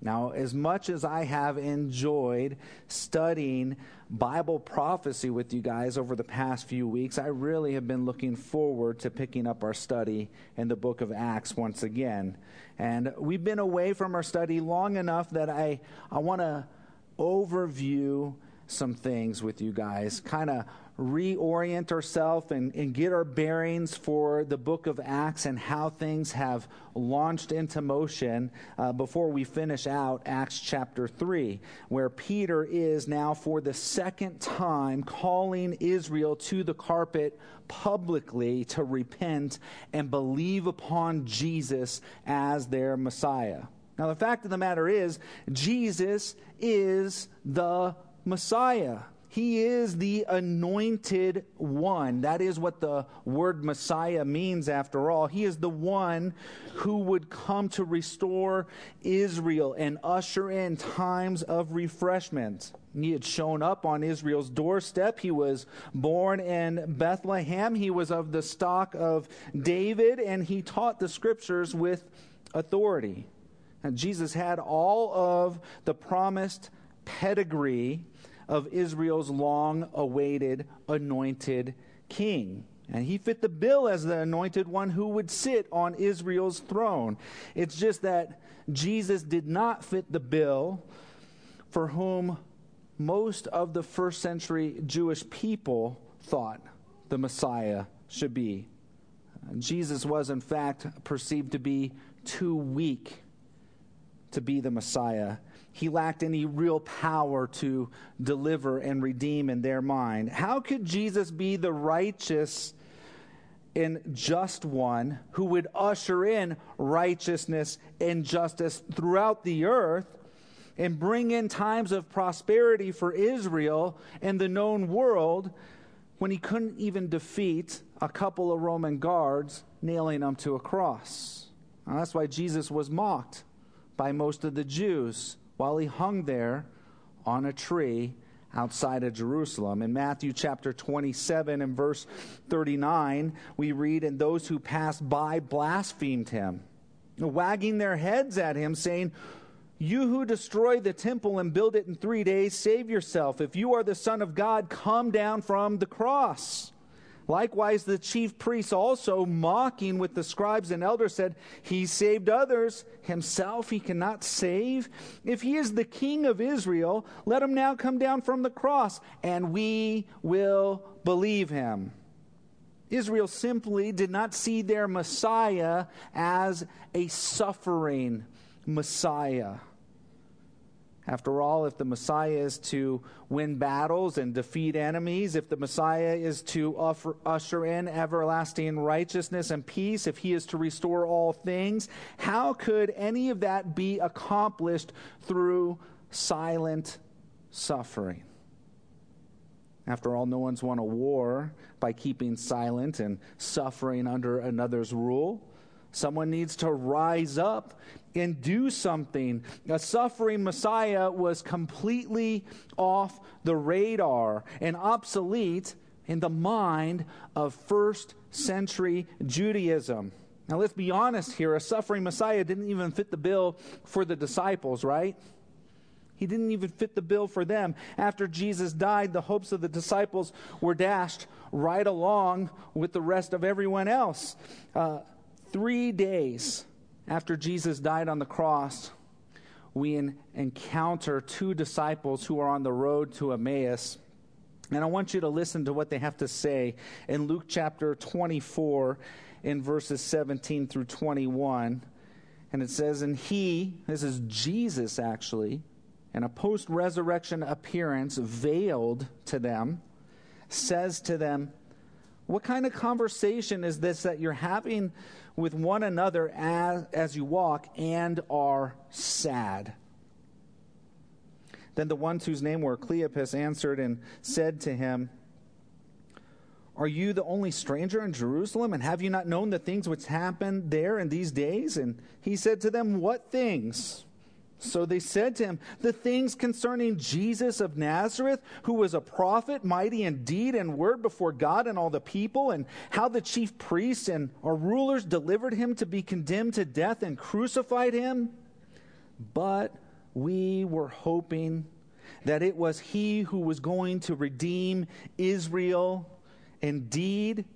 Now, as much as I have enjoyed studying Bible prophecy with you guys over the past few weeks, I really have been looking forward to picking up our study in the book of Acts once again. And we've been away from our study long enough that I want to overview some things with you guys, kind of reorient ourselves and get our bearings for the book of Acts and how things have launched into motion before we finish out Acts chapter 3, where Peter is now for the second time calling Israel to the carpet publicly to repent and believe upon Jesus as their Messiah. Now, the fact of the matter is, Jesus is the Messiah. He is the anointed one. That is what the word Messiah means after all. He is the one who would come to restore Israel and usher in times of refreshment. He had shown up on Israel's doorstep. He was born in Bethlehem. He was of the stock of David, and he taught the scriptures with authority. And Jesus had all of the promised pedigree of Israel's long-awaited anointed king. And he fit the bill as the anointed one who would sit on Israel's throne. It's just that Jesus did not fit the bill for whom most of the first century Jewish people thought the Messiah should be. Jesus was, in fact, perceived to be too weak to be the Messiah. He lacked any real power to deliver and redeem in their mind. How could Jesus be the righteous and just one who would usher in righteousness and justice throughout the earth and bring in times of prosperity for Israel and the known world when he couldn't even defeat a couple of Roman guards nailing him to a cross? Now, that's why Jesus was mocked by most of the Jews while he hung there on a tree outside of Jerusalem. In Matthew chapter 27 and verse 39, we read, "And those who passed by blasphemed him, wagging their heads at him, saying, 'You who destroy the temple and build it in 3 days, save yourself. If you are the Son of God, come down from the cross.' Likewise, the chief priests also, mocking with the scribes and elders, said, 'He saved others, himself he cannot save. If he is the King of Israel, let him now come down from the cross, and we will believe him.'" Israel simply did not see their Messiah as a suffering Messiah. After all, if the Messiah is to win battles and defeat enemies, if the Messiah is to usher in everlasting righteousness and peace, if he is to restore all things, how could any of that be accomplished through silent suffering? After all, no one's won a war by keeping silent and suffering under another's rule. Someone needs to rise up and do something. A suffering Messiah was completely off the radar and obsolete in the mind of first century Judaism. Now, let's be honest here. A suffering Messiah didn't even fit the bill for the disciples, right? He didn't even fit the bill for them. After Jesus died, the hopes of the disciples were dashed right along with the rest of everyone else. 3 days after Jesus died on the cross, we encounter two disciples who are on the road to Emmaus. And I want you to listen to what they have to say in Luke chapter 24 in verses 17 through 21. And it says, "And he," this is Jesus actually, in a post-resurrection appearance veiled to them, says to them, "What kind of conversation is this that you're having with one another as you walk and are sad?" Then the ones whose name were Cleopas answered and said to him, "Are you the only stranger in Jerusalem, and have you not known the things which happened there in these days?" And he said to them, "What things?" So they said to him, "The things concerning Jesus of Nazareth, who was a prophet, mighty in deed and word before God and all the people, and how the chief priests and our rulers delivered him to be condemned to death and crucified him. But we were hoping that it was he who was going to redeem Israel. Indeed,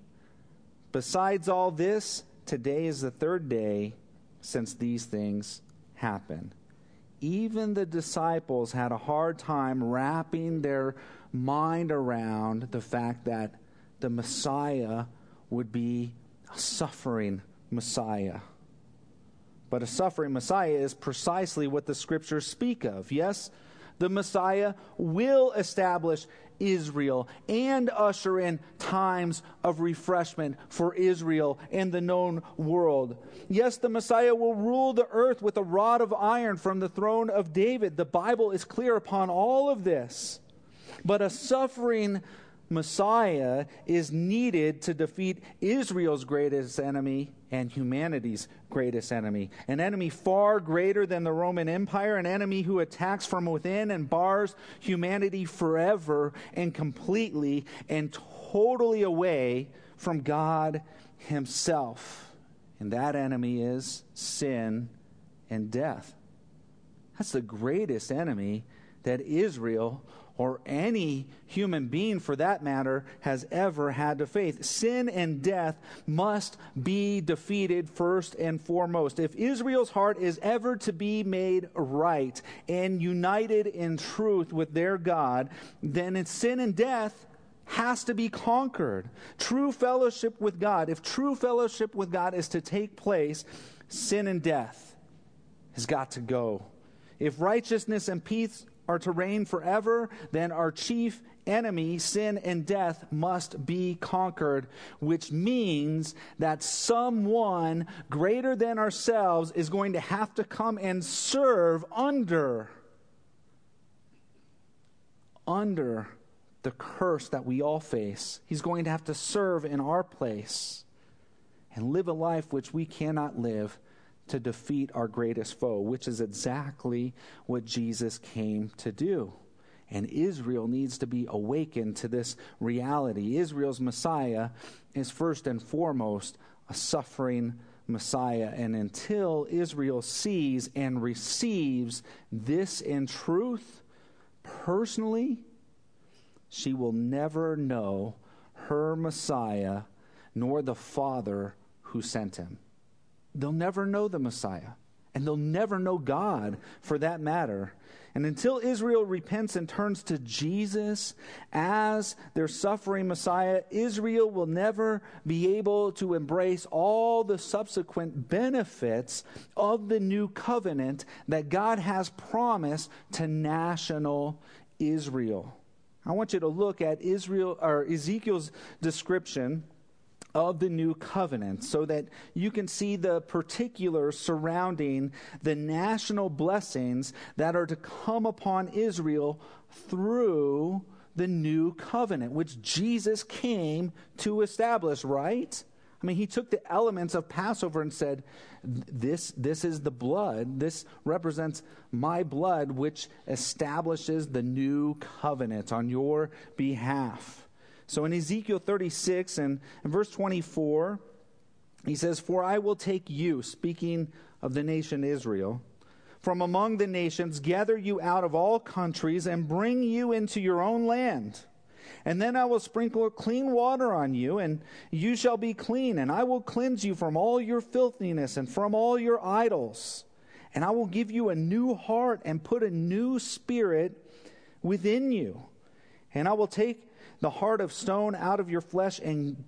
besides all this, today is the third day since these things happened. Even the disciples had a hard time wrapping their mind around the fact that the Messiah would be a suffering Messiah. But a suffering Messiah is precisely what the Scriptures speak of. Yes, the Messiah will establish Israel and usher in times of refreshment for Israel and the known world. Yes, the Messiah will rule the earth with a rod of iron from the throne of David. The Bible is clear upon all of this. But a suffering Messiah is needed to defeat Israel's greatest enemy and humanity's greatest enemy. An enemy far greater than the Roman Empire, an enemy who attacks from within and bars humanity forever and completely and totally away from God himself. And that enemy is sin and death. That's the greatest enemy that Israel, or any human being for that matter, has ever had to face. Sin and death must be defeated first and foremost. If Israel's heart is ever to be made right and united in truth with their God, then it's sin and death has to be conquered. True fellowship with God, if true fellowship with God is to take place, sin and death has got to go. If righteousness and peace are to reign forever, then our chief enemy, sin and death, must be conquered, which means that someone greater than ourselves is going to have to come and serve under the curse that we all face. He's going to have to serve in our place and live a life which we cannot live, to defeat our greatest foe, which is exactly what Jesus came to do. And Israel needs to be awakened to this reality. Israel's Messiah is first and foremost a suffering Messiah. And until Israel sees and receives this in truth, personally, she will never know her Messiah nor the Father who sent him. They'll never know the Messiah, and they'll never know God for that matter. And until Israel repents and turns to Jesus as their suffering Messiah, Israel will never be able to embrace all the subsequent benefits of the new covenant that God has promised to national Israel. I want you to look at Ezekiel's description of the new covenant so that you can see the particulars surrounding the national blessings that are to come upon Israel through the new covenant, which Jesus came to establish, right? I mean, he took the elements of Passover and said, this is the blood. This represents my blood, which establishes the new covenant on your behalf. So in Ezekiel 36 and in verse 24, he says, "For I will take you," speaking of the nation Israel, "from among the nations, gather you out of all countries, and bring you into your own land. And then I will sprinkle clean water on you, and you shall be clean. And I will cleanse you from all your filthiness and from all your idols. And I will give you a new heart and put a new spirit within you. And I will take the heart of stone out of your flesh and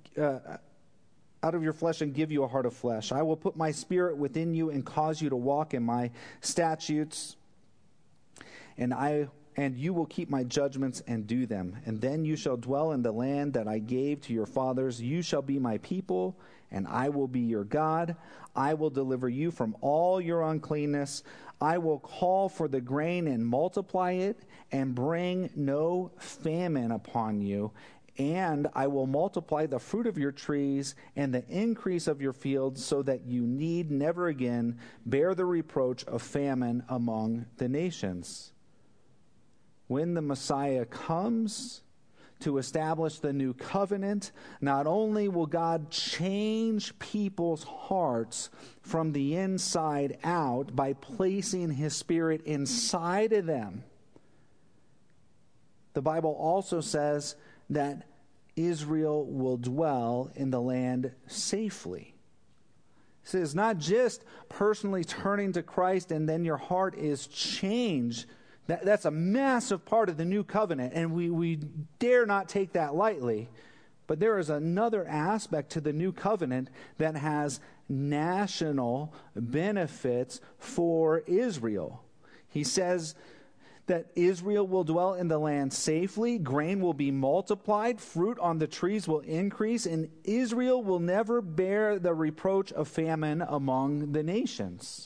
give you a heart of flesh. I will put my spirit within you and cause you to walk in my statutes, and you will keep my judgments and do them. And then you shall dwell in the land that I gave to your fathers. You shall be my people, and I will be your God. I will deliver you from all your uncleanness. I will call for the grain and multiply it, and bring no famine upon you. And I will multiply the fruit of your trees and the increase of your fields, so that you need never again bear the reproach of famine among the nations." When the Messiah comes to establish the new covenant. Not only will God change people's hearts from the inside out by placing His Spirit inside of them, the Bible also says that Israel will dwell in the land safely. It says not just personally turning to Christ and then your heart is changed. That's a massive part of the new covenant, and we dare not take that lightly. But there is another aspect to the new covenant that has national benefits for Israel. He says that Israel will dwell in the land safely, grain will be multiplied, fruit on the trees will increase, and Israel will never bear the reproach of famine among the nations.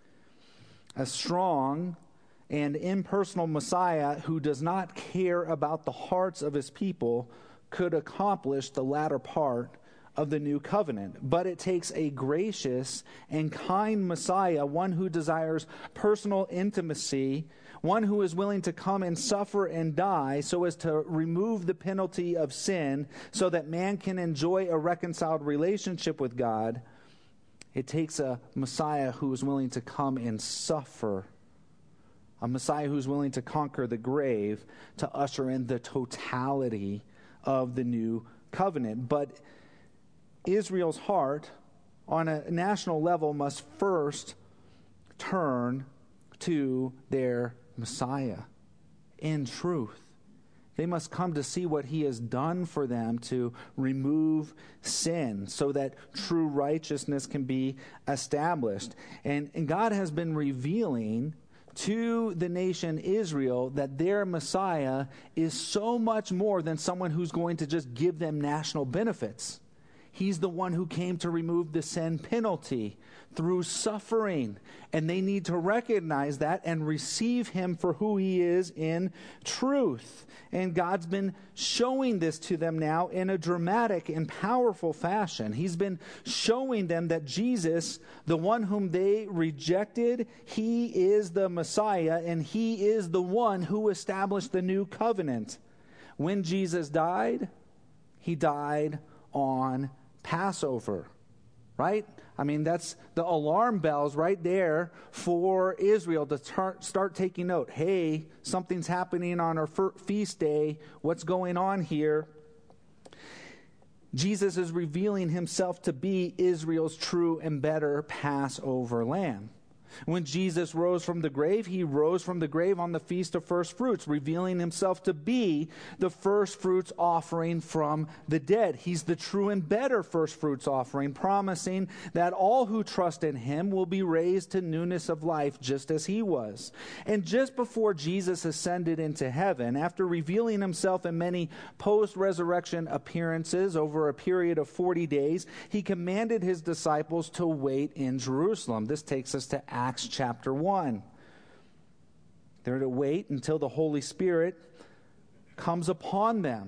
A strong and impersonal Messiah who does not care about the hearts of his people could accomplish the latter part of the new covenant. But it takes a gracious and kind Messiah, one who desires personal intimacy, one who is willing to come and suffer and die so as to remove the penalty of sin so that man can enjoy a reconciled relationship with God. It takes a Messiah who is willing to come and suffer, a Messiah who's willing to conquer the grave to usher in the totality of the new covenant. But Israel's heart on a national level must first turn to their Messiah in truth. They must come to see what He has done for them to remove sin so that true righteousness can be established. And God has been revealing to the nation Israel that their Messiah is so much more than someone who's going to just give them national benefits. He's the one who came to remove the sin penalty through suffering. And they need to recognize that and receive Him for who He is in truth. And God's been showing this to them now in a dramatic and powerful fashion. He's been showing them that Jesus, the one whom they rejected, He is the Messiah, and He is the one who established the new covenant. When Jesus died, He died on Passover, right? I mean, that's the alarm bells right there for Israel to start taking note. Hey, something's happening on our feast day. What's going on here? Jesus is revealing Himself to be Israel's true and better Passover lamb. When Jesus rose from the grave, He rose from the grave on the Feast of First Fruits, revealing Himself to be the first fruits offering from the dead. He's the true and better first fruits offering, promising that all who trust in Him will be raised to newness of life just as He was. And just before Jesus ascended into heaven, after revealing Himself in many post-resurrection appearances over a period of 40 days, He commanded His disciples to wait in Jerusalem. This takes us to Acts chapter 1. They're to wait until the Holy Spirit comes upon them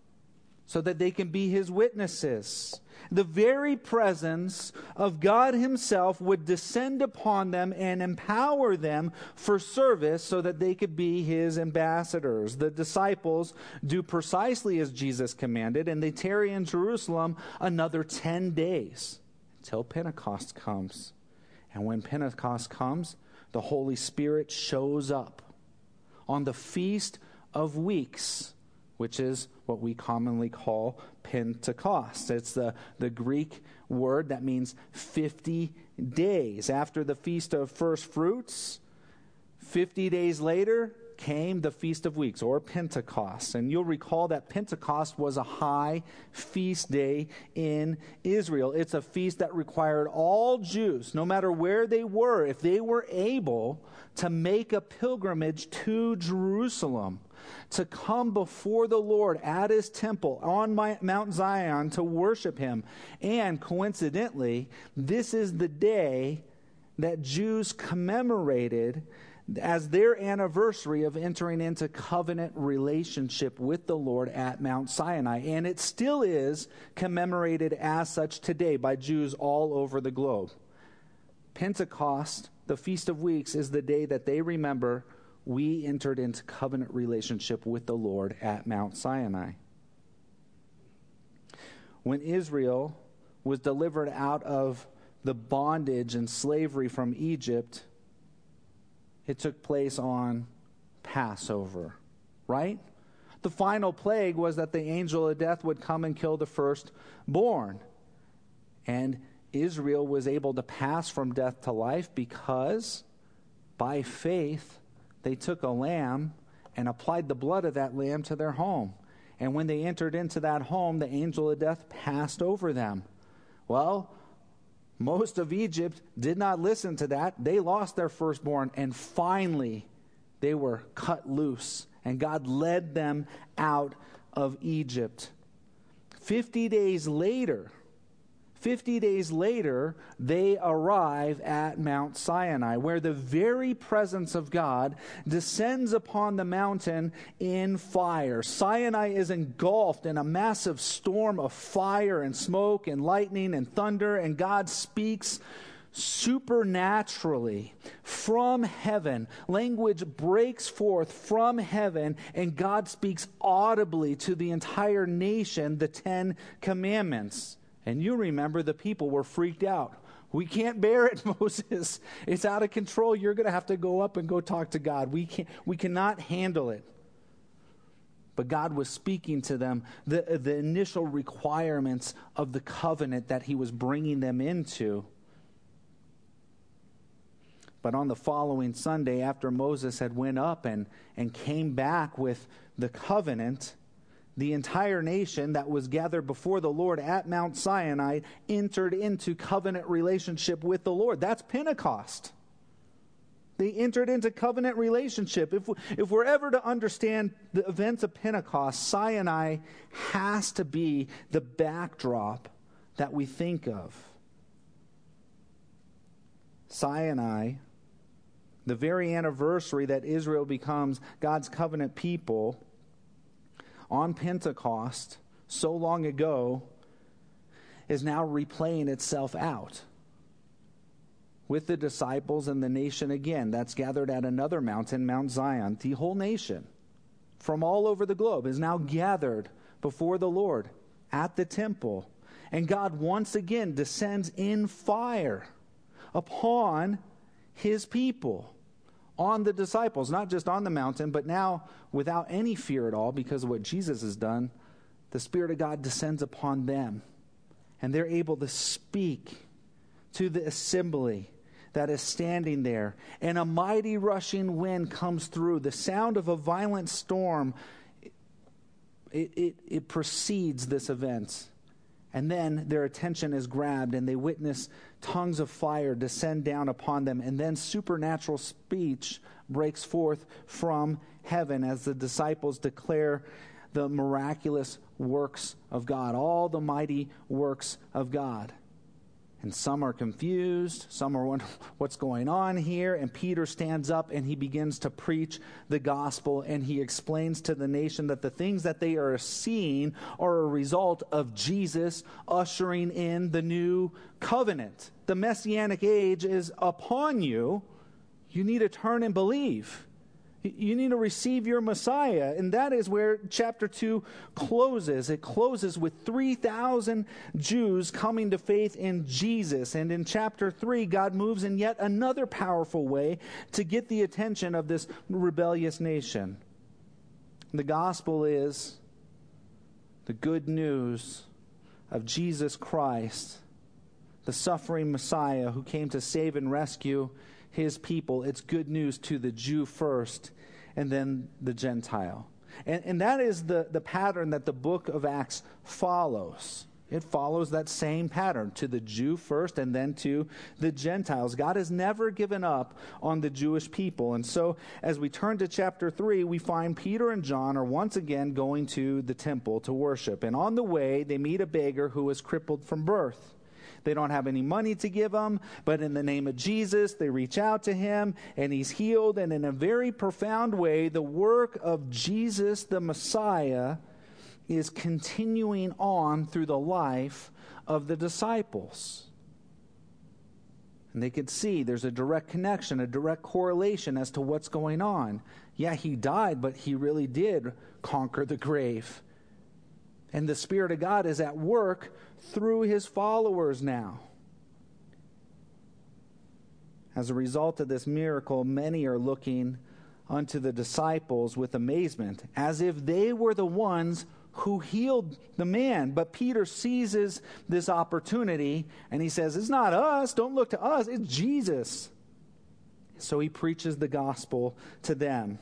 so that they can be His witnesses. The very presence of God Himself would descend upon them and empower them for service so that they could be His ambassadors. The disciples do precisely as Jesus commanded, and they tarry in Jerusalem another 10 days until Pentecost comes. And when Pentecost comes, the Holy Spirit shows up on the Feast of Weeks, which is what we commonly call Pentecost. It's the Greek word that means 50 days. After the Feast of First Fruits, 50 days later came the Feast of Weeks, or Pentecost. And you'll recall that Pentecost was a high feast day in Israel. It's a feast that required all Jews, no matter where they were, if they were able to make a pilgrimage to Jerusalem, to come before the Lord at His temple on Mount Zion to worship Him. And coincidentally, this is the day that Jews commemorated as their anniversary of entering into covenant relationship with the Lord at Mount Sinai. And it still is commemorated as such today by Jews all over the globe. Pentecost, the Feast of Weeks, is the day that they remember we entered into covenant relationship with the Lord at Mount Sinai. when Israel was delivered out of the bondage and slavery from Egypt, it took place on Passover, right? The final plague was that the angel of death would come and kill the firstborn. And Israel was able to pass from death to life because by faith they took a lamb and applied the blood of that lamb to their home. And when they entered into that home, the angel of death passed over them. Well, most of Egypt did not listen to that. They lost their firstborn, and finally they were cut loose, and God led them out of Egypt. 50 days later, they arrive at Mount Sinai, where the very presence of God descends upon the mountain in fire. Sinai is engulfed in a massive storm of fire and smoke and lightning and thunder, and God speaks supernaturally from heaven. Language breaks forth from heaven, and God speaks audibly to the entire nation the 10 Commandments. And you remember the people were freaked out. We can't bear it, Moses. It's out of control. You're going to have to go up and go talk to God. We cannot handle it. But God was speaking to them the initial requirements of the covenant that he was bringing them into. But on the following Sunday, after Moses had went up and came back with the covenant, the entire nation that was gathered before the Lord at Mount Sinai entered into covenant relationship with the Lord. That's Pentecost. They entered into covenant relationship. If we're ever to understand the events of Pentecost, Sinai has to be the backdrop that we think of. Sinai, the very anniversary that Israel becomes God's covenant people, on Pentecost, so long ago, is now replaying itself out with the disciples and the nation again that's gathered at another mountain, Mount Zion. The whole nation from all over the globe is now gathered before the Lord at the temple. And God once again descends in fire upon his people, on the disciples, not just on the mountain, but now without any fear at all because of what Jesus has done. The Spirit of God descends upon them, and they're able to speak to the assembly that is standing there. And a mighty rushing wind comes through. The sound of a violent storm, it precedes this event. And then their attention is grabbed, and they witness tongues of fire descend down upon them. And then supernatural speech breaks forth from heaven as the disciples declare the miraculous works of God, all the mighty works of God. And some are confused. Some are wondering what's going on here. And Peter stands up and he begins to preach the gospel. And he explains to the nation that the things that they are seeing are a result of Jesus ushering in the new covenant. The Messianic age is upon you. You need to turn and believe. You need to receive your Messiah. And that is where chapter 2 closes. It closes with 3,000 Jews coming to faith in Jesus. And in chapter 3, God moves in yet another powerful way to get the attention of this rebellious nation. The gospel is the good news of Jesus Christ, the suffering Messiah who came to save and rescue his people. It's good news to the Jew first, and then the Gentile. And that is the pattern that the book of Acts follows. It follows that same pattern, to the Jew first and then to the Gentiles. God has never given up on the Jewish people. And so as we turn to chapter 3, we find Peter and John are once again going to the temple to worship. And on the way, they meet a beggar who is crippled from birth. They don't have any money to give him, but in the name of Jesus, they reach out to him, and he's healed. And in a very profound way, the work of Jesus, the Messiah, is continuing on through the life of the disciples. And they could see there's a direct connection, a direct correlation as to what's going on. Yeah, he died, but he really did conquer the grave. And the Spirit of God is at work through his followers now. As a result of this miracle, many are looking unto the disciples with amazement, as if they were the ones who healed the man. But Peter seizes this opportunity and he says, it's not us, don't look to us, it's Jesus. So he preaches the gospel to them.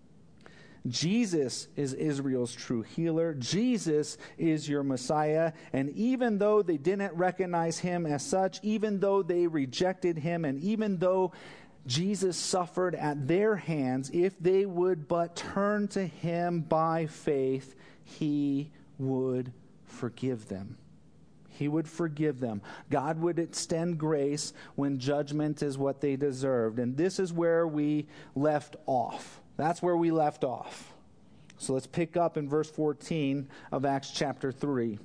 Jesus is Israel's true healer. Jesus is your Messiah. And even though they didn't recognize him as such, even though they rejected him, and even though Jesus suffered at their hands, if they would but turn to him by faith, he would forgive them. He would forgive them. God would extend grace when judgment is what they deserved. And this is where we left off. That's where we left off. So let's pick up in verse 14 of Acts chapter 3.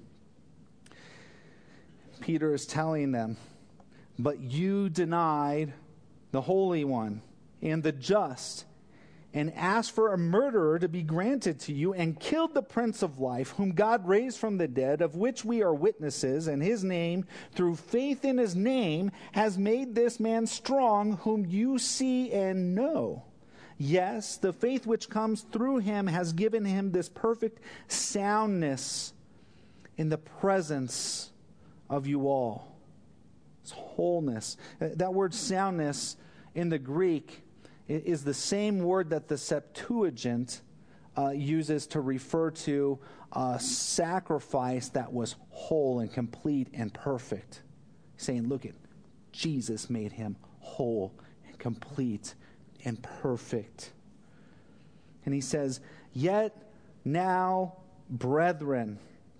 Peter is telling them, but you denied the Holy One and the just, and asked for a murderer to be granted to you, and killed the Prince of Life, whom God raised from the dead, of which we are witnesses, and his name, through faith in his name, has made this man strong, whom you see and know. Yes, the faith which comes through him has given him this perfect soundness in the presence of you all. It's wholeness. That word soundness in the Greek is the same word that the Septuagint uses to refer to a sacrifice that was whole and complete and perfect. Saying, look at Jesus made him whole and complete and perfect. And he says, yet now, brethren,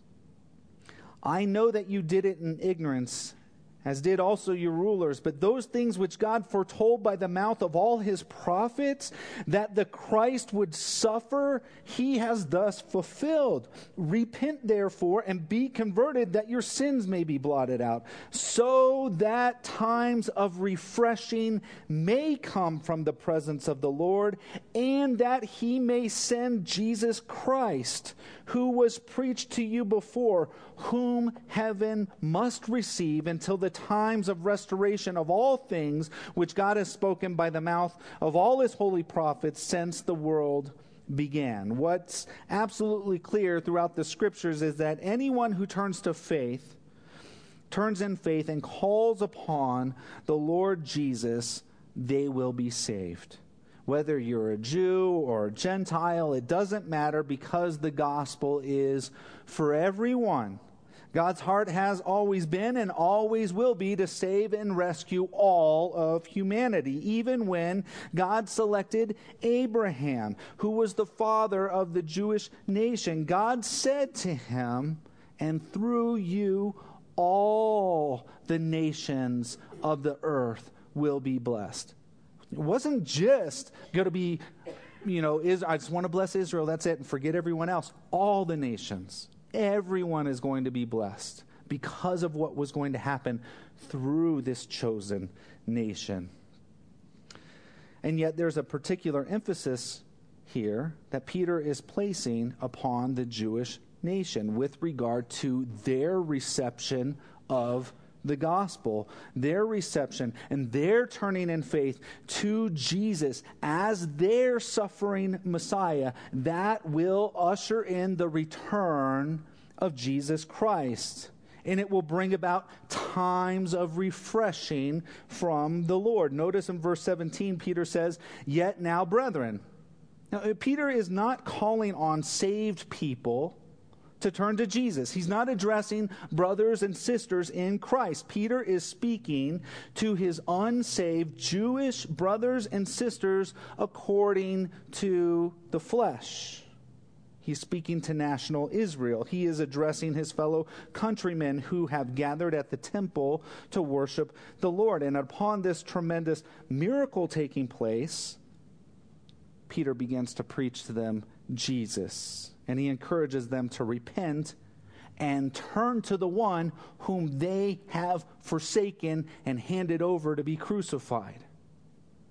I know that you did it in ignorance, as did also your rulers. But those things which God foretold by the mouth of all his prophets, that the Christ would suffer, he has thus fulfilled. Repent therefore and be converted, that your sins may be blotted out, so that times of refreshing may come from the presence of the Lord, and that he may send Jesus Christ, who was preached to you before, whom heaven must receive until the times of restoration of all things which God has spoken by the mouth of all his holy prophets since the world began. What's absolutely clear throughout the scriptures is that anyone who turns in faith and calls upon the Lord Jesus, they will be saved. Whether you're a Jew or a Gentile, it doesn't matter, because the gospel is for everyone. God's heart has always been and always will be to save and rescue all of humanity. Even when God selected Abraham, who was the father of the Jewish nation, God said to him, and through you all the nations of the earth will be blessed. It wasn't just going to be, I just want to bless Israel, that's it, and forget everyone else. All the nations, everyone is going to be blessed because of what was going to happen through this chosen nation. And yet there's a particular emphasis here that Peter is placing upon the Jewish nation with regard to their reception of the gospel, their reception, and their turning in faith to Jesus as their suffering Messiah. That will usher in the return of Jesus Christ. And it will bring about times of refreshing from the Lord. Notice in verse 17, Peter says, yet now, brethren. Now, Peter is not calling on saved people to turn to Jesus. He's not addressing brothers and sisters in Christ. Peter is speaking to his unsaved Jewish brothers and sisters according to the flesh. He's speaking to national Israel. He is addressing his fellow countrymen who have gathered at the temple to worship the Lord. And upon this tremendous miracle taking place, Peter begins to preach to them Jesus. And he encourages them to repent and turn to the one whom they have forsaken and handed over to be crucified.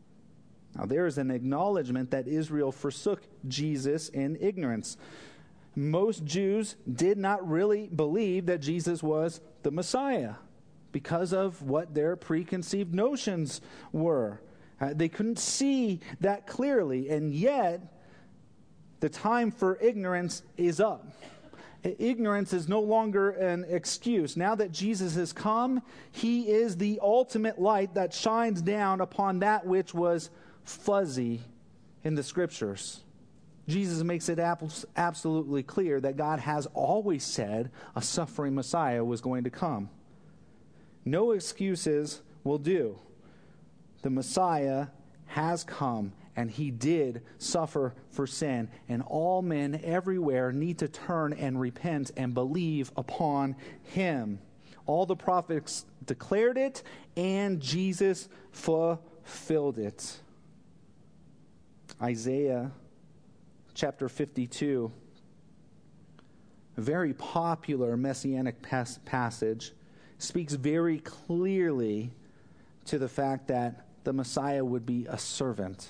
Now, there is an acknowledgement that Israel forsook Jesus in ignorance. most Jews did not really believe that Jesus was the Messiah because of what their preconceived notions were. They couldn't see that clearly, and yet the time for ignorance is up. Ignorance is no longer an excuse. Now that Jesus has come, he is the ultimate light that shines down upon that which was fuzzy in the Scriptures. Jesus makes it absolutely clear that God has always said a suffering Messiah was going to come. No excuses will do. The Messiah has come, and he did suffer for sin, and all men everywhere need to turn and repent and believe upon him. All the prophets declared it, and Jesus fulfilled it. Isaiah chapter 52, a very popular messianic passage, speaks very clearly to the fact that the Messiah would be a servant.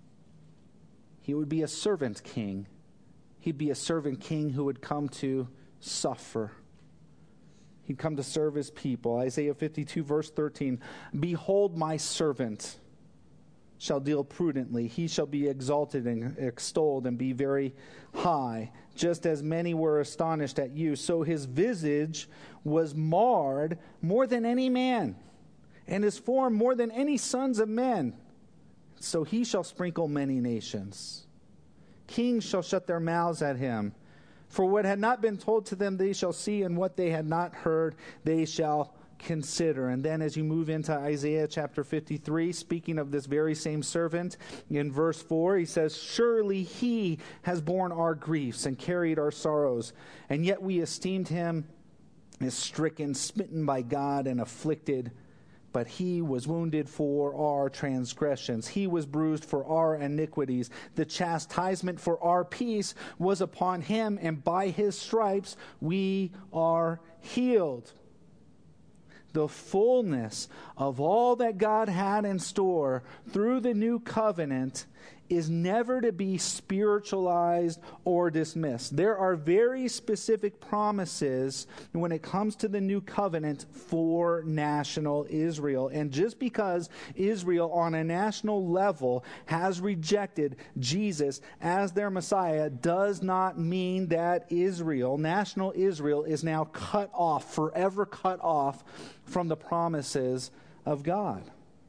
He would be a servant king. He'd be a servant king who would come to suffer. He'd come to serve his people. Isaiah 52 verse 13, "Behold, my servant shall deal prudently. He shall be exalted and extolled and be very high. Just as many were astonished at you, so his visage was marred more than any man, and his form more than any sons of men. So he shall sprinkle many nations. Kings shall shut their mouths at him. For what had not been told to them they shall see, and what they had not heard they shall consider." And then as you move into Isaiah chapter 53, speaking of this very same servant, in verse 4, he says, "Surely he has borne our griefs and carried our sorrows, and yet we esteemed him as stricken, smitten by God, and afflicted. But he was wounded for our transgressions. He was bruised for our iniquities. The chastisement for our peace was upon him, and by his stripes we are healed." The fullness of all that God had in store through the new covenant is never to be spiritualized or dismissed. There are very specific promises when it comes to the new covenant for national Israel. And just because Israel on a national level has rejected Jesus as their Messiah does not mean that Israel, national Israel, is now cut off, forever cut off from the promises of God.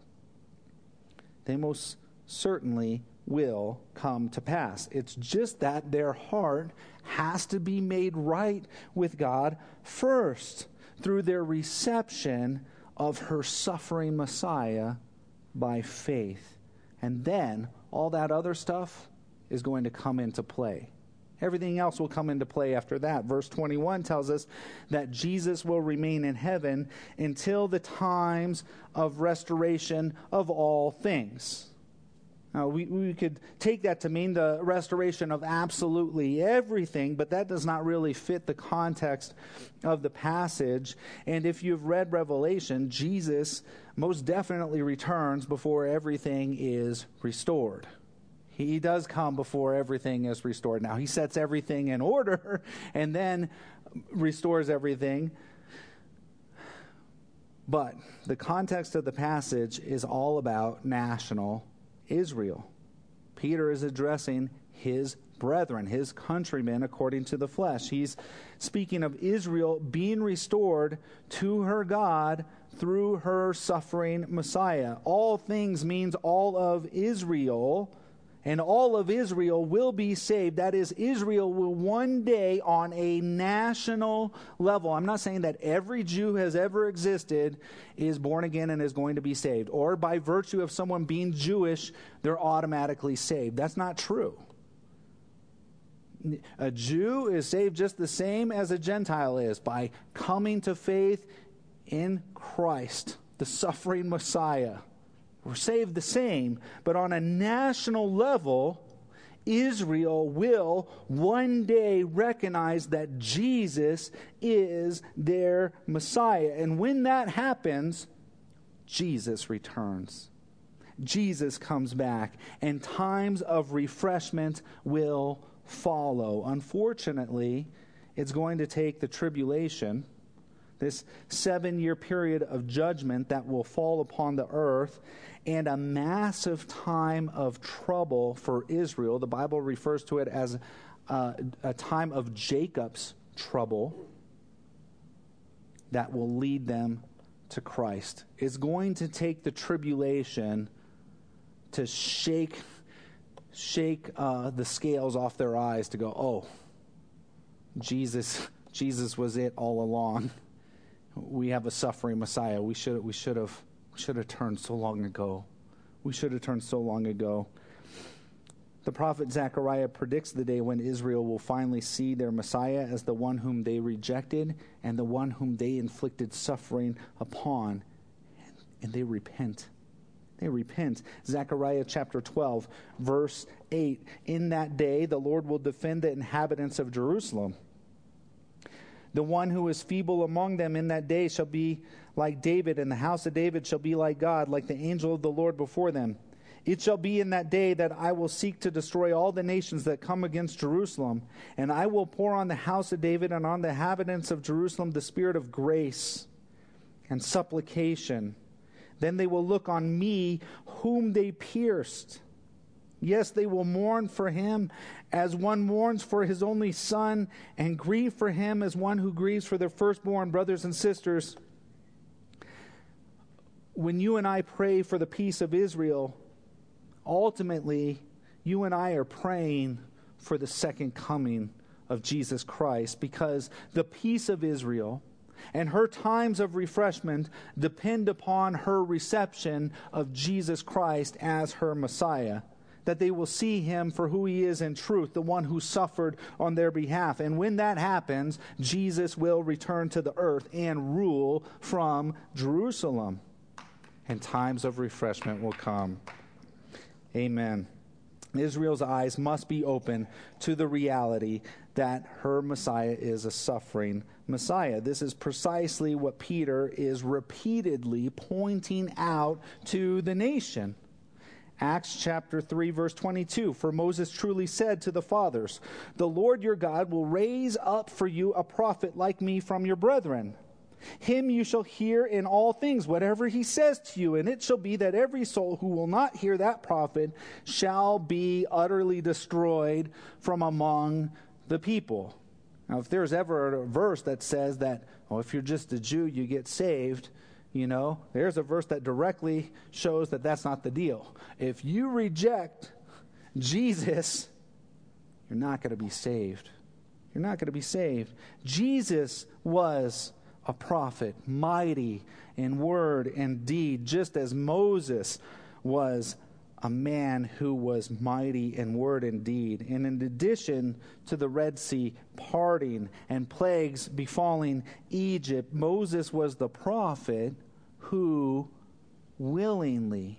They most certainly will come to pass. It's just that their heart has to be made right with God first through their reception of her suffering Messiah by faith. And then all that other stuff is going to come into play. Everything else will come into play after that. Verse 21 tells us that Jesus will remain in heaven until the times of restoration of all things. Now, we could take that to mean the restoration of absolutely everything, but that does not really fit the context of the passage. And if you've read Revelation, Jesus most definitely returns before everything is restored. He does come before everything is restored. Now, he sets everything in order and then restores everything. But the context of the passage is all about national Israel. Peter is addressing his brethren, his countrymen according to the flesh. He's speaking of Israel being restored to her God through her suffering Messiah. All things means all of Israel, and all of Israel will be saved. That is, Israel will one day on a national level. I'm not saying that every Jew has ever existed is born again and is going to be saved, or by virtue of someone being Jewish, they're automatically saved. That's not true. A Jew is saved just the same as a Gentile is, by coming to faith in Christ, the suffering Messiah. We're saved the same, but on a national level, Israel will one day recognize that Jesus is their Messiah. And when that happens, Jesus returns. Jesus comes back, and times of refreshment will follow. Unfortunately, it's going to take the tribulation, this 7-year period of judgment that will fall upon the earth, and a massive time of trouble for Israel. The Bible refers to it as a time of Jacob's trouble that will lead them to Christ. It's going to take the tribulation to shake the scales off their eyes to go, oh, Jesus was it all along. We have a suffering Messiah. We should have turned so long ago. We should have turned so long ago. The prophet Zechariah predicts the day when Israel will finally see their Messiah as the one whom they rejected and the one whom they inflicted suffering upon. And they repent. They repent. Zechariah chapter 12, verse 8. In that day the Lord will defend the inhabitants of Jerusalem. The one who is feeble among them in that day shall be like David, and the house of David shall be like God, like the angel of the Lord before them. It shall be in that day that I will seek to destroy all the nations that come against Jerusalem, and I will pour on the house of David and on the inhabitants of Jerusalem the spirit of grace and supplication. Then they will look on me whom they pierced. Yes, they will mourn for him as one mourns for his only son, and grieve for him as one who grieves for their firstborn. Brothers and sisters, when you and I pray for the peace of Israel, ultimately, you and I are praying for the second coming of Jesus Christ, because the peace of Israel and her times of refreshment depend upon her reception of Jesus Christ as her Messiah, that they will see him for who he is in truth, the one who suffered on their behalf. And when that happens, Jesus will return to the earth and rule from Jerusalem, and times of refreshment will come. Amen. Israel's eyes must be open to the reality that her Messiah is a suffering Messiah. This is precisely what Peter is repeatedly pointing out to the nation. Acts chapter 3, verse 22, for Moses truly said to the fathers, the Lord your God will raise up for you a prophet like me from your brethren. Him you shall hear in all things, whatever he says to you. And it shall be that every soul who will not hear that prophet shall be utterly destroyed from among the people. Now, if there's ever a verse that says that, oh, if you're just a Jew, you get saved, there's a verse that directly shows that that's not the deal. If you reject Jesus, you're not going to be saved. You're not going to be saved. Jesus was a prophet, mighty in word and deed, just as Moses was a man who was mighty in word and deed. And in addition to the Red Sea parting and plagues befalling Egypt, Moses was the prophet who willingly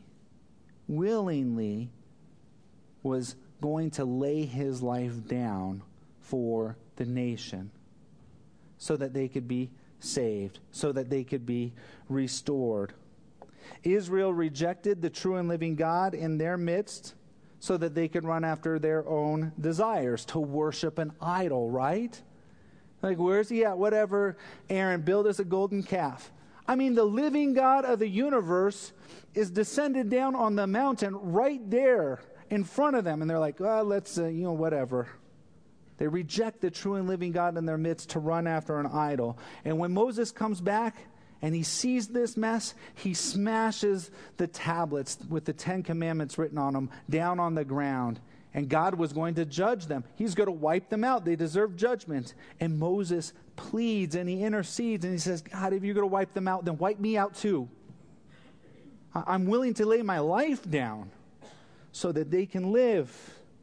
was going to lay his life down for the nation so that they could be saved, so that they could be restored. Israel rejected the true and living God in their midst so that they could run after their own desires, to worship an idol, right? Like, where's he at? Whatever, Aaron, build us a golden calf. I mean, the living God of the universe is descended down on the mountain right there in front of them. And they're like, well, let's, whatever. They reject the true and living God in their midst to run after an idol. And when Moses comes back and he sees this mess, he smashes the tablets with the 10 Commandments written on them down on the ground. And God was going to judge them. He's going to wipe them out. They deserve judgment. And Moses pleads and he intercedes and he says, God, if you're going to wipe them out, then wipe me out too. I'm willing to lay my life down so that they can live.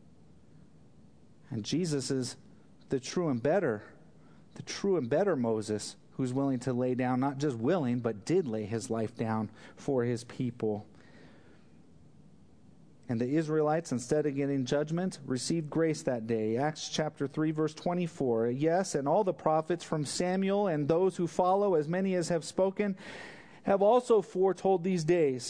And Jesus is the true and better Moses, who's willing to lay down, not just willing, but did lay his life down for his people. And the Israelites, instead of getting judgment, received grace that day. Acts chapter 3, verse 24. Yes, and all the prophets from Samuel and those who follow, as many as have spoken, have also foretold these days.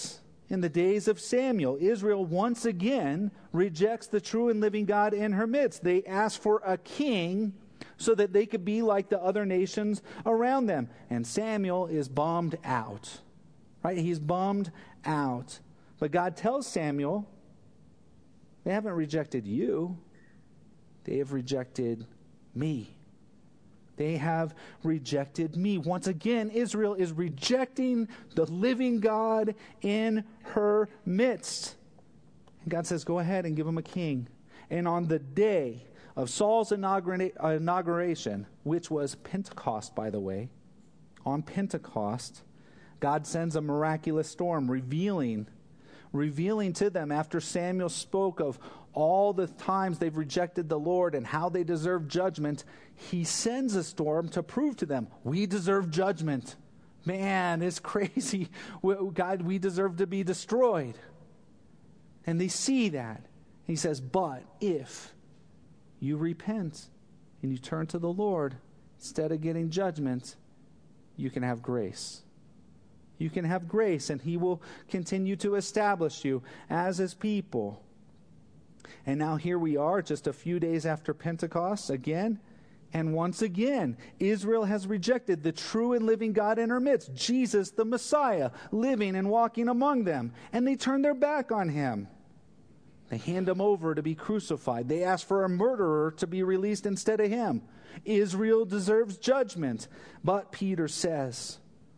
in the days of Samuel, Israel once again rejects the true and living God in her midst. They ask for a king so that they could be like the other nations around them. And Samuel is bummed out. Right? He's bummed out. But God tells Samuel, they haven't rejected you. They have rejected me. They have rejected me. Once again, Israel is rejecting the living God in her midst. And God says, go ahead and give them a king. And on the day of Saul's inauguration, which was Pentecost, by the way, on Pentecost, God sends a miraculous storm, revealing to them, after Samuel spoke of all the times they've rejected the Lord and how they deserve judgment, he sends a storm to prove to them, we deserve judgment. Man, it's crazy. God, we deserve to be destroyed. And they see that. He says, but if you repent and you turn to the Lord, instead of getting judgment, you can have grace. You can have grace, and he will continue to establish you as his people. And now here we are, just a few days after Pentecost again. And once again, Israel has rejected the true and living God in her midst, Jesus the Messiah, living and walking among them. And they turn their back on him. They hand him over to be crucified. They ask for a murderer to be released instead of him. Israel deserves judgment. But Peter says,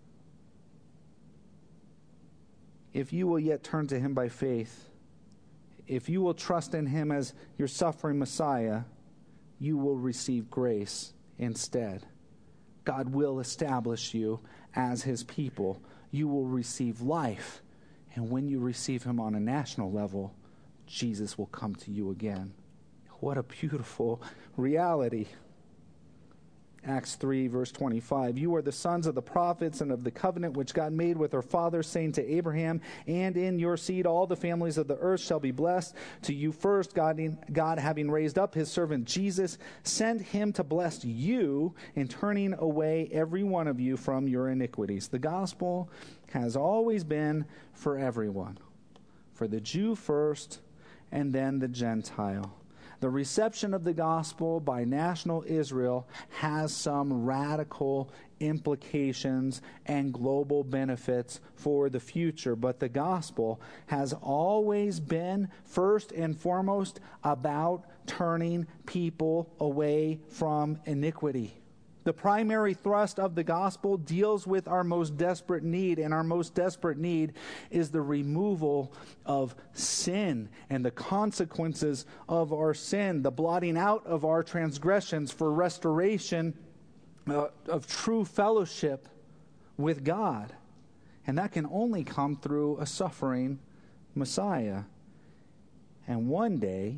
if you will yet turn to him by faith, if you will trust in him as your suffering Messiah, you will receive grace instead. God will establish you as his people. You will receive life. And when you receive him on a national level, Jesus will come to you again. What a beautiful reality. Acts 3, verse 25. You are the sons of the prophets and of the covenant which God made with our fathers, saying to Abraham, and in your seed all the families of the earth shall be blessed. To you first, God having raised up his servant Jesus, sent him to bless you in turning away every one of you from your iniquities. The gospel has always been for everyone, for the Jew first and then the Gentile. The reception of the gospel by national Israel has some radical implications and global benefits for the future. But the gospel has always been first and foremost about turning people away from iniquity. The primary thrust of the gospel deals with our most desperate need, and our most desperate need is the removal of sin and the consequences of our sin, the blotting out of our transgressions for restoration of true fellowship with God. And that can only come through a suffering Messiah. And one day,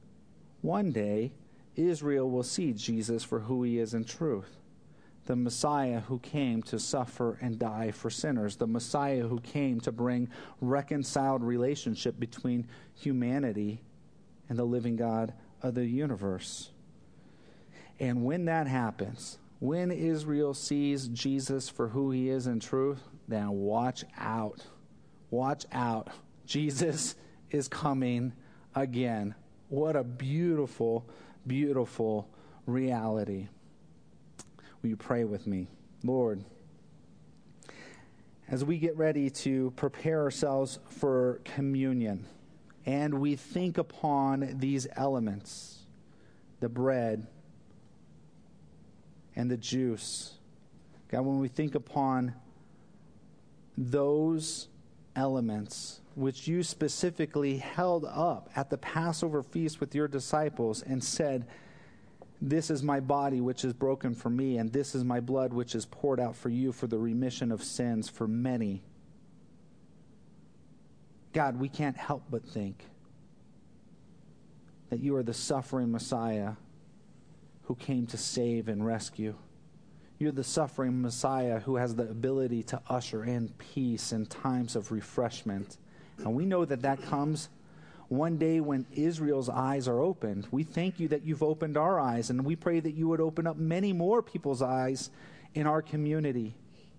Israel will see Jesus for who he is in truth. The Messiah who came to suffer and die for sinners. The Messiah who came to bring reconciled relationship between humanity and the living God of the universe. And when that happens, when Israel sees Jesus for who he is in truth, then watch out. Watch out. Jesus is coming again. What a beautiful, beautiful reality. Will you pray with me? Lord, as we get ready to prepare ourselves for communion, and we think upon these elements, the bread and the juice, God, when we think upon those elements which you specifically held up at the Passover feast with your disciples and said, this is my body which is broken for me, and this is my blood which is poured out for you for the remission of sins for many. God, we can't help but think that you are the suffering Messiah who came to save and rescue. You're the suffering Messiah who has the ability to usher in peace in times of refreshment. And we know that that comes one day when Israel's eyes are opened. We thank you that you've opened our eyes, and we pray that you would open up many more people's eyes in our community.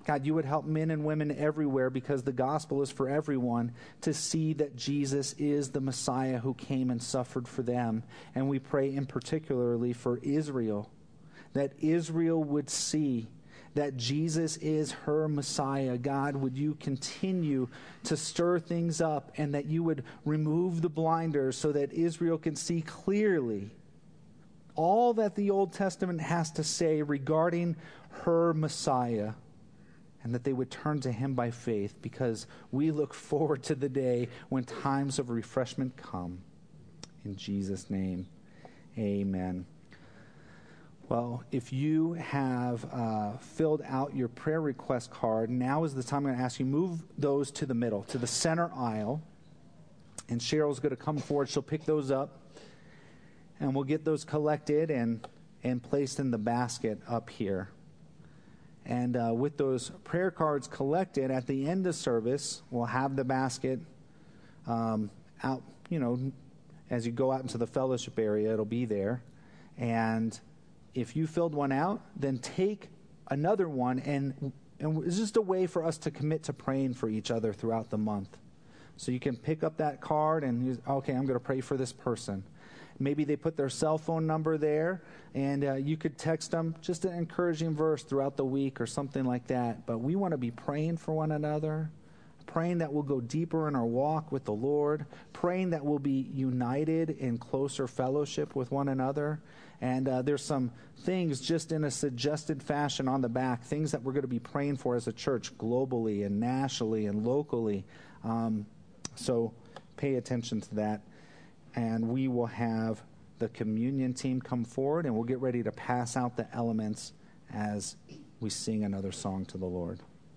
God, you would help men and women everywhere, because the gospel is for everyone, to see that Jesus is the Messiah who came and suffered for them. And we pray in particularly for Israel, that Israel would see that Jesus is her Messiah. God, would you continue to stir things up, and that you would remove the blinders so that Israel can see clearly all that the Old Testament has to say regarding her Messiah, and that they would turn to him by faith, because we look forward to the day when times of refreshment come. In Jesus' name, amen. Well, if you have filled out your prayer request card, now is the time I'm going to ask you, move those to the middle, to the center aisle. And Cheryl's going to come forward. She'll pick those up, and we'll get those collected and placed in the basket up here. And with those prayer cards collected, at the end of service, we'll have the basket out, as you go out into the fellowship area, it'll be there. And if you filled one out, then take another one, and it's just a way for us to commit to praying for each other throughout the month. So you can pick up that card and, okay, I'm going to pray for this person. Maybe they put their cell phone number there, and you could text them just an encouraging verse throughout the week or something like that. But we want to be praying for one another, praying that we'll go deeper in our walk with the Lord, praying that we'll be united in closer fellowship with one another. And there's some things just in a suggested fashion on the back, things that we're going to be praying for as a church globally and nationally and locally. So pay attention to that. And we will have the communion team come forward, and we'll get ready to pass out the elements as we sing another song to the Lord.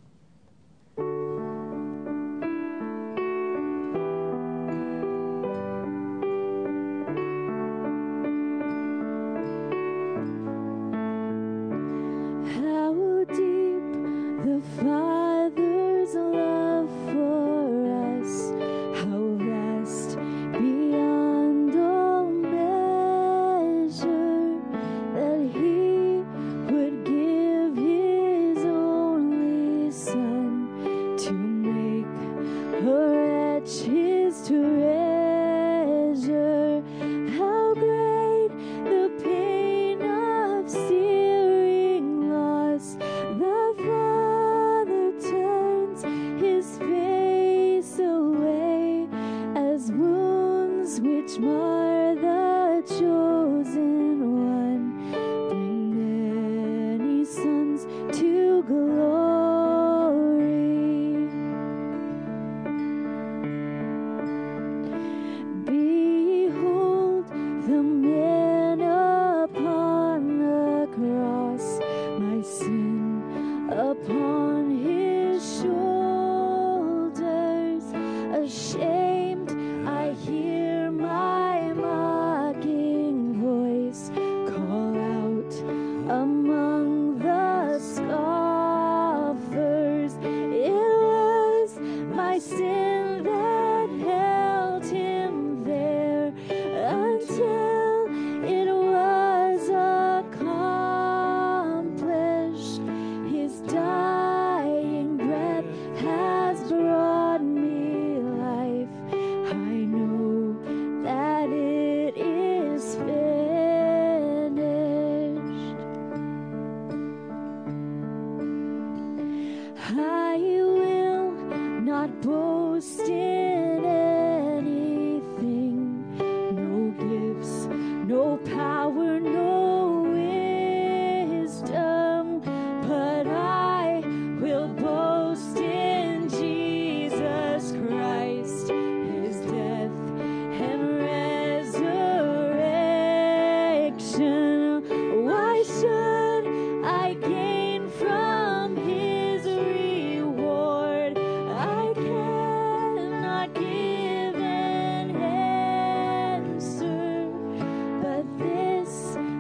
How deep the Father's love for us, how vast beyond all measure, that he would give his only Son to make a wretch his treasure. How great the pain of searing loss, the Father turns his face away, as wounds which mar the chosen one bring many sons to glory. Behold the man upon the cross, my sin upon his shoulders. Ashamed, I hear my mocking voice call out among the scoffers. It was my sin that held him there until it was accomplished. His dying breath has brought me life. I know that it is finished. I will not boast in anything, no gifts, no power, no wisdom, but I will boast in Jesus Christ, his death and resurrection. Why should I gain from his reward? I cannot give an answer, but this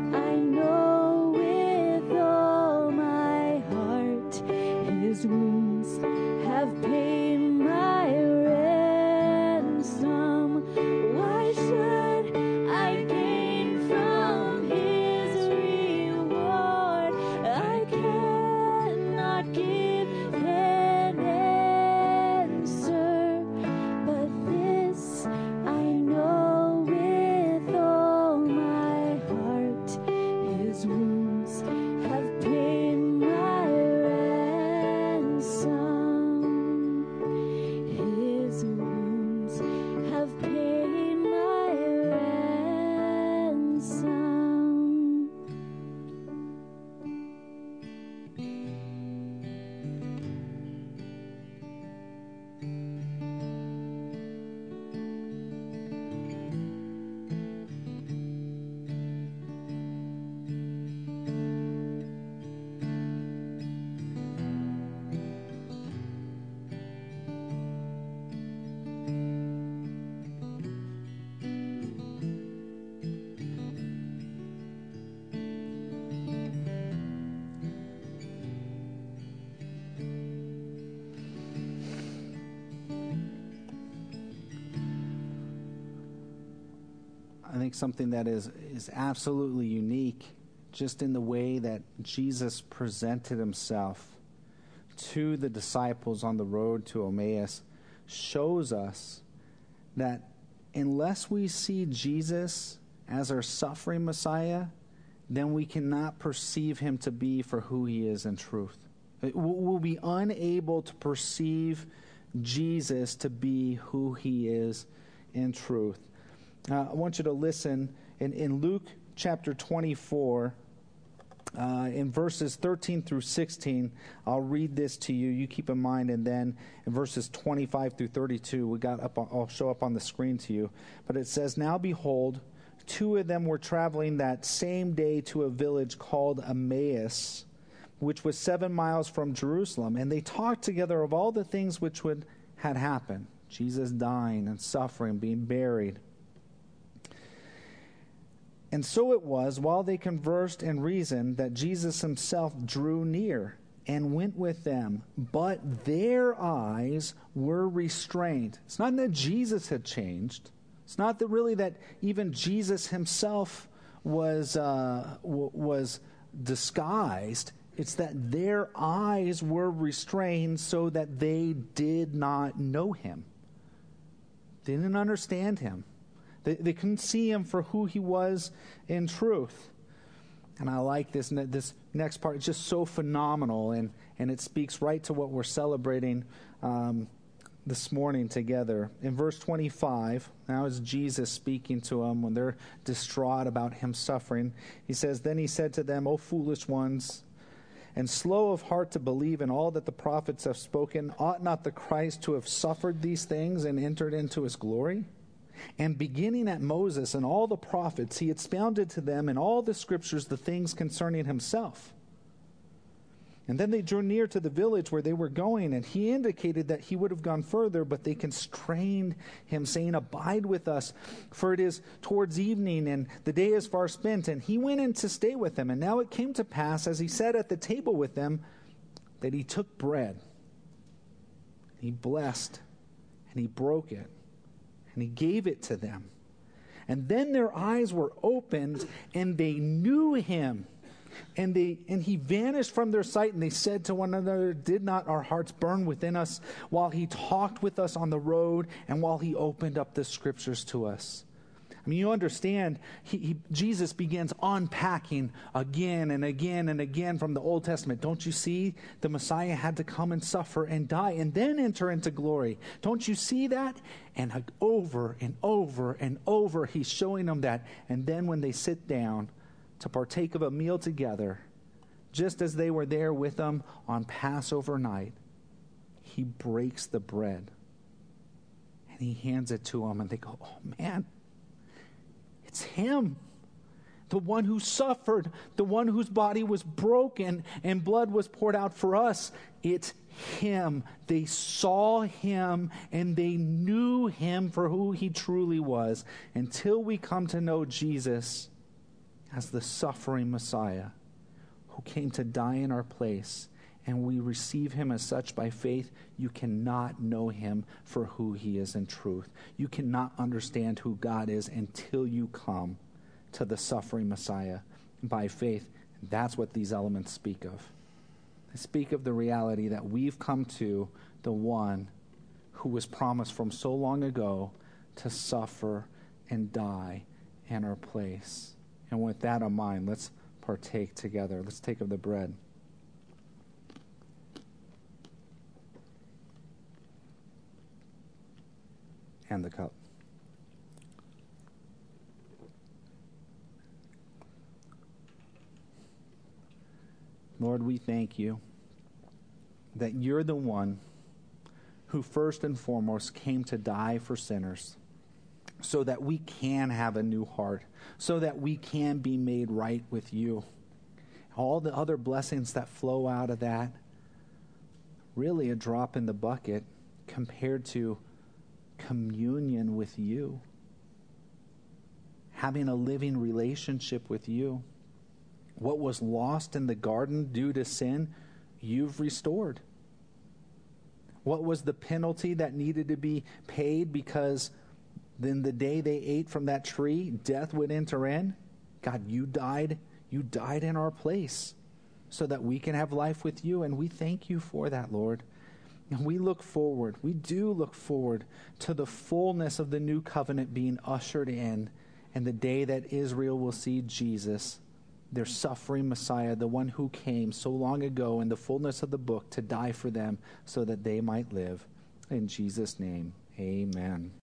think something that is absolutely unique just in the way that Jesus presented himself to the disciples on the road to Emmaus shows us that unless we see Jesus as our suffering Messiah, then we cannot perceive him to be for who he is in truth. We'll be unable to perceive Jesus to be who he is in truth. I want you to listen in Luke chapter 24, in verses 13 through 16. I'll read this to you. You keep in mind, and then in verses 25 through 32, I'll show up on the screen to you. But it says, "Now behold, two of them were traveling that same day to a village called Emmaus, which was 7 miles from Jerusalem. And they talked together of all the things which had happened, Jesus dying and suffering, being buried. And so it was, while they conversed and reasoned, that Jesus himself drew near and went with them. But their eyes were restrained." It's not that Jesus had changed. It's not that really that even Jesus himself was disguised. It's that their eyes were restrained so that they did not know him. They didn't understand him. They couldn't see him for who he was in truth. And I like this next part. It's just so phenomenal, and it speaks right to what we're celebrating this morning together. In verse 25, now is Jesus speaking to them when they're distraught about him suffering. He says, "Then he said to them, O foolish ones, and slow of heart to believe in all that the prophets have spoken, ought not the Christ to have suffered these things and entered into his glory? And beginning at Moses and all the prophets, he expounded to them in all the scriptures the things concerning himself. And then they drew near to the village where they were going, and he indicated that he would have gone further, but they constrained him, saying, Abide with us, for it is towards evening, and the day is far spent. And he went in to stay with them. And now it came to pass, as he sat at the table with them, that he took bread, he blessed, and he broke it, and he gave it to them. And then their eyes were opened, and they knew him. And he vanished from their sight, and they said to one another, Did not our hearts burn within us while he talked with us on the road and while he opened up the scriptures to us? I mean, you understand, Jesus begins unpacking again and again and again from the Old Testament. Don't you see? The Messiah had to come and suffer and die and then enter into glory. Don't you see that? And over and over and over, he's showing them that. And then when they sit down to partake of a meal together, just as they were there with them on Passover night, he breaks the bread and he hands it to them, and they go, Oh man, it's him, the one who suffered, the one whose body was broken and blood was poured out for us. It's him. They saw him and they knew him for who he truly was. Until we come to know Jesus as the suffering Messiah who came to die in our place, and we receive him as such by faith, you cannot know him for who he is in truth. You cannot understand who God is until you come to the suffering Messiah by faith. That's what these elements speak of. They speak of the reality that we've come to the one who was promised from so long ago to suffer and die in our place. And with that in mind, let's partake together. Let's take of the bread. And the cup. Lord, we thank you that you're the one who first and foremost came to die for sinners, so that we can have a new heart, so that we can be made right with you. All the other blessings that flow out of that, really a drop in the bucket compared to communion with you, having a living relationship with you. What was lost in the garden due to sin, you've restored. What was the penalty that needed to be paid because Then the day they ate from that tree, death would enter in. God, you died in our place so that we can have life with you, and we thank you for that, Lord. And we do look forward to the fullness of the new covenant being ushered in, and the day that Israel will see Jesus, their suffering Messiah, the one who came so long ago in the fullness of the book to die for them so that they might live. In Jesus' name, amen.